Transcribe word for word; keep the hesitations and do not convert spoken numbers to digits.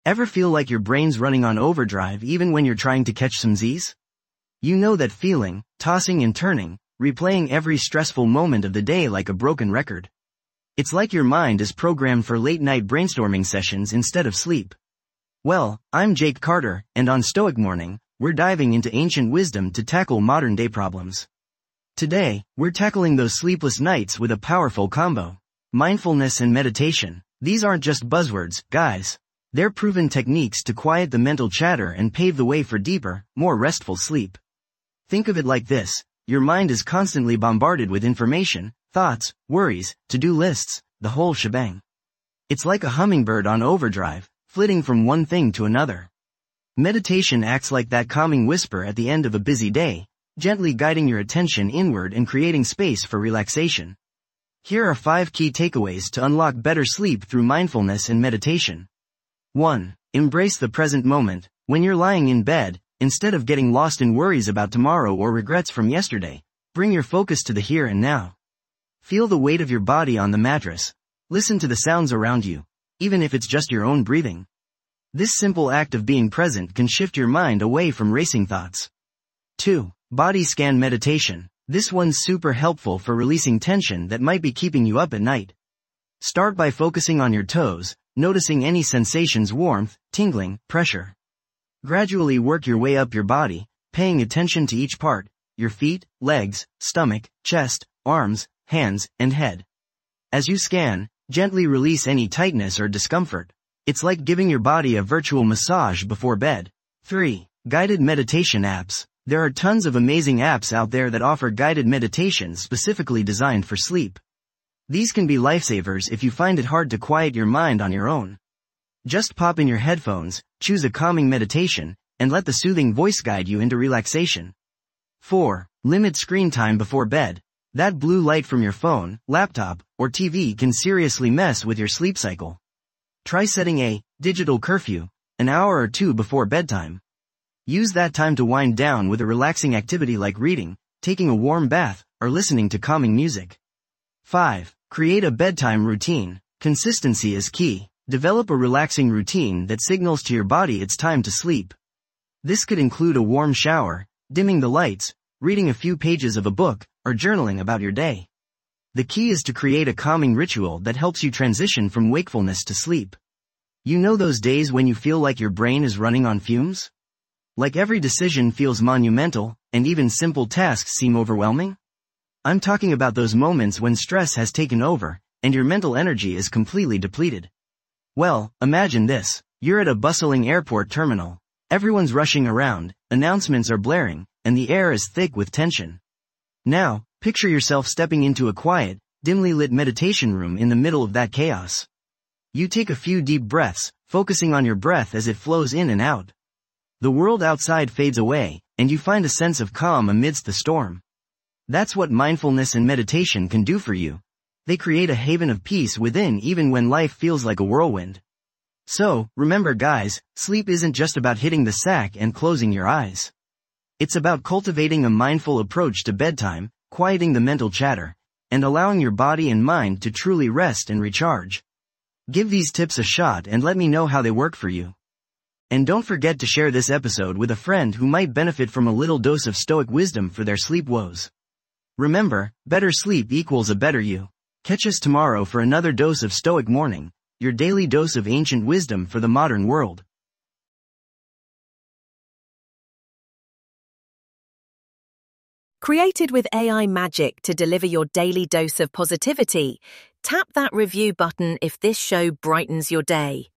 Ever feel like your brain's running on overdrive even when you're trying to catch some Z's? You know that feeling, tossing and turning, replaying every stressful moment of the day like a broken record. It's like your mind is programmed for late-night brainstorming sessions instead of sleep. Well, I'm Jake Carter, and on Stoic Morning, we're diving into ancient wisdom to tackle modern-day problems. Today, we're tackling those sleepless nights with a powerful combo. Mindfulness and meditation. These aren't just buzzwords, guys. They're proven techniques to quiet the mental chatter and pave the way for deeper, more restful sleep. Think of it like this: your mind is constantly bombarded with information, thoughts, worries, to-do lists, the whole shebang. It's like a hummingbird on overdrive, flitting from one thing to another. Meditation acts like that calming whisper at the end of a busy day, gently guiding your attention inward and creating space for relaxation. Here are five key takeaways to unlock better sleep through mindfulness and meditation. one. Embrace the present moment. When you're lying in bed, instead of getting lost in worries about tomorrow or regrets from yesterday, bring your focus to the here and now. Feel the weight of your body on the mattress. Listen to the sounds around you, even if it's just your own breathing. This simple act of being present can shift your mind away from racing thoughts. two. Body scan meditation. This one's super helpful for releasing tension that might be keeping you up at night. Start by focusing on your toes, noticing any sensations: warmth, tingling, pressure. Gradually work your way up your body, paying attention to each part: your feet, legs, stomach, chest, arms, hands, and head. As you scan, gently release any tightness or discomfort. It's like giving your body a virtual massage before bed. three. Guided meditation apps. There are tons of amazing apps out there that offer guided meditations specifically designed for sleep. These can be lifesavers if you find it hard to quiet your mind on your own. Just pop in your headphones, choose a calming meditation, and let the soothing voice guide you into relaxation. four. Limit screen time before bed. That blue light from your phone, laptop, or T V can seriously mess with your sleep cycle. Try setting a digital curfew an hour or two before bedtime. Use that time to wind down with a relaxing activity like reading, taking a warm bath, or listening to calming music. five. Create a bedtime routine. Consistency is key. Develop a relaxing routine that signals to your body it's time to sleep. This could include a warm shower, dimming the lights, reading a few pages of a book, or journaling about your day. The key is to create a calming ritual that helps you transition from wakefulness to sleep. You know those days when you feel like your brain is running on fumes? Like every decision feels monumental, and even simple tasks seem overwhelming? I'm talking about those moments when stress has taken over, and your mental energy is completely depleted. Well, imagine this. You're at a bustling airport terminal. Everyone's rushing around, announcements are blaring, and the air is thick with tension. Now, picture yourself stepping into a quiet, dimly lit meditation room in the middle of that chaos. You take a few deep breaths, focusing on your breath as it flows in and out. The world outside fades away, and you find a sense of calm amidst the storm. That's what mindfulness and meditation can do for you. They create a haven of peace within even when life feels like a whirlwind. So, remember guys, sleep isn't just about hitting the sack and closing your eyes. It's about cultivating a mindful approach to bedtime, quieting the mental chatter, and allowing your body and mind to truly rest and recharge. Give these tips a shot and let me know how they work for you. And don't forget to share this episode with a friend who might benefit from a little dose of Stoic wisdom for their sleep woes. Remember, better sleep equals a better you. Catch us tomorrow for another dose of Stoic Morning, your daily dose of ancient wisdom for the modern world. Created with A I magic to deliver your daily dose of positivity, tap that review button if this show brightens your day.